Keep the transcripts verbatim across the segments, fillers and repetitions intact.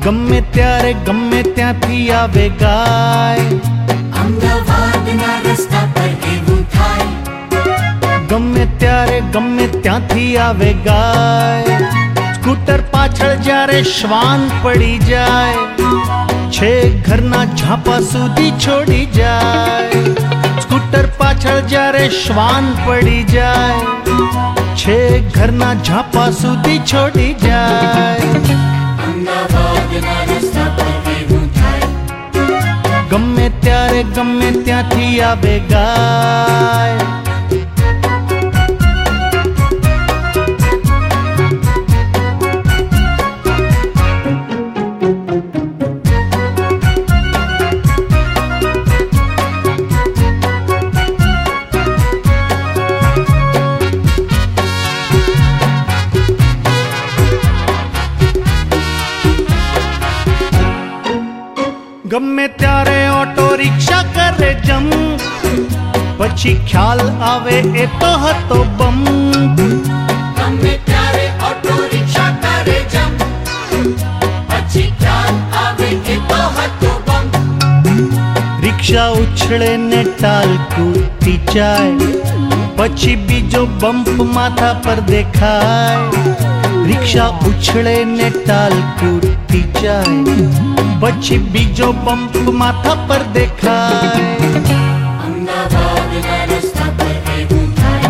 ગમે ત્યારે ગમે ત્યાંથી આવે ગાય, અમદાવાદના રસ્તા પર એવું થાય, ગમે ત્યારે ગમે ત્યાંથી આવે ગાય. સ્કૂટર પાછળ જ્યારે શ્વાન પડી જાય, છે ઘરના ઝાપા સુધી છોડી જાય. સ્કૂટર પાછળ જ્યારે શ્વાન પડી જાય, છે ઘરના ઝાપા સુધી છોડી જાય. અમદાવાદના રસ્તા પર એવું થાય, ગમે ત્યારે ગમે ત્યાંથી આવે ગાય. ગમે ત્યારે ઓટો રિક્ષા કરે જમ, પછી ખ્યાલ આવે એ તો હતો બમ. ગમે ત્યારે ઓટો રિક્ષા કરે જમ, પછી ખ્યાલ આવે એ તો હતો બમ. રિક્ષા ઉછળે ને ટાલ કૂદતી જાય, પછી બીજો બમ્પ માથા પર દેખાય. રિક્ષા ઉછળે ને ટાલ કૂદતી જાય, પછી બીજો બમ્પ માથા પર દેખાય. અમદાવાદના રસ્તા પર એવું થાય,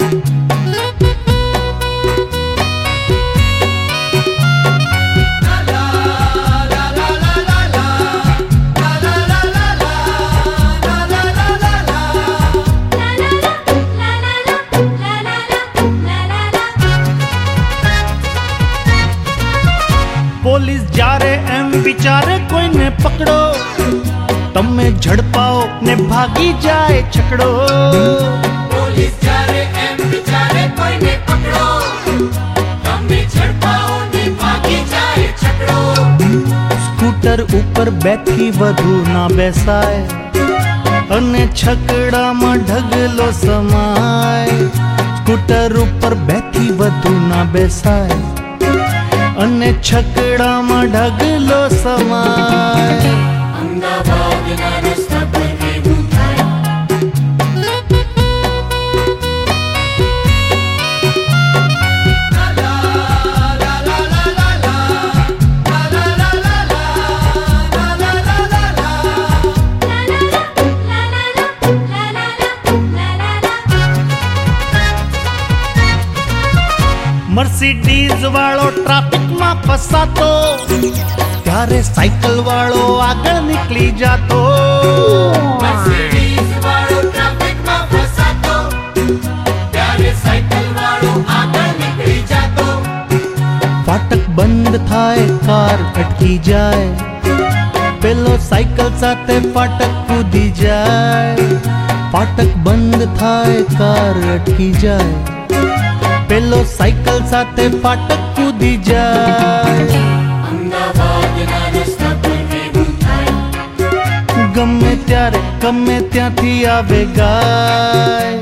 પોલીસ જ્યારે એમ વિચારે કોઈને પકડો, તમે ઝડપાઓ ને ભાગી જાય છકડો. પોલીસ જ્યારે એમ વિચારે કોઈને પકડો, તમે ઝડપાઓ ને ભાગી જાય છકડો. સ્કૂટર ઉપર બે થી વધુ ના બેસાય, અને છકડામાં ઢગલો સમાય. સ્કૂટર ઉપર બે થી વધુ ના બેસાય, અને છકડામાં ઢગલો સમાય. અમદાવાદના રસ્તા પર એવું થાય, મર્સિડીઝ વાળો ટ્રાફિકમાં ફસાતો, ત્યારે સાયકલ વાળો આગળ નીકળી જાતો. મર્સિડીઝ વાળો ટ્રાફિકમાં ફસાતો, ત્યારે સાયકલ વાળો આગળ નીકળી જાતો. ફાટક બંધ થાય કાર અટકી જાય, પેલો સાયકલ સાથે ફાટક કૂદી જાય. ફાટક બંધ થાય કાર અટકી જાય, પેલો સાયકલ સાથે ફાટક કૂદી જાય. અમદાવાદના રસ્તા પર એવું થાય, ગમે ત્યારે ગમે ત્યાંથી આવે ગાય.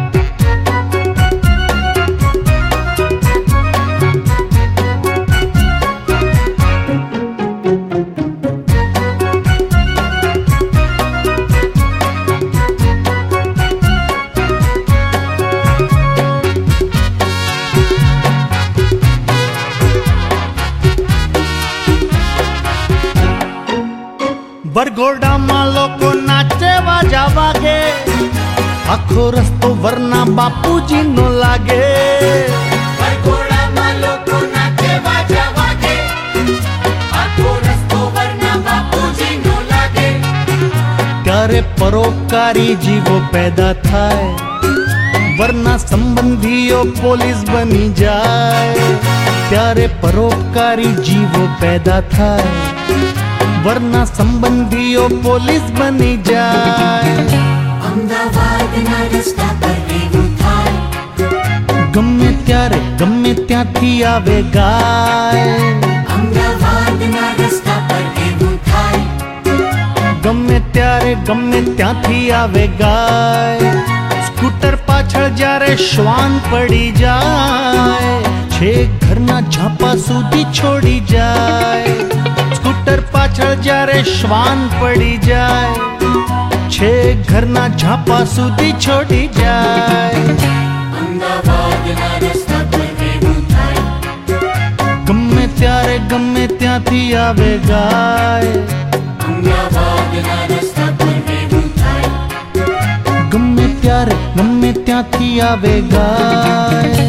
વરઘોડામાં લોકો નાચે વાજા વાગે, આખો રસ્તો વરના બાપુજીનો લાગે. વરઘોડામાં લોકો નાચે વાજા વાગે, આખો રસ્તો વરના બાપુજીનો લાગે. ત્યારે પરોપકારી જીવો પેદા થાય, વરના સંબંધીઓ પોલીસ બની જાય. ત્યારે પરોપકારી જીવો પેદા થાય, વરના સંબંધીઓ પોલીસ બની જાય. અમદાવાદના રસ્તા પર એવું થાય, ગમે ત્યારે ગમે ત્યાંથી આવે ગાય. અમદાવાદના રસ્તા પર એવું થાય, ગમે ત્યારે ગમે ત્યાંથી આવે ગાય. સ્કૂટર પાછળ જ્યારે શ્વાન પડી જાય, છે ઘરના ઝાપા સુધી છોડી જાય. સ્કૂટર પાછળ જ્યારે શ્વાન પડી જાય, છે ઘરના ઝાપા સુધી છોડી જાય. અમદાવાદના રસ્તા પર એવું થાય, ગમે ત્યારે ગમે ત્યાંથી આવે ગાય. અમદાવાદના રસ્તા પર એવું થાય, ગમે ત્યારે ગમે ત્યાંથી આવે ગાય.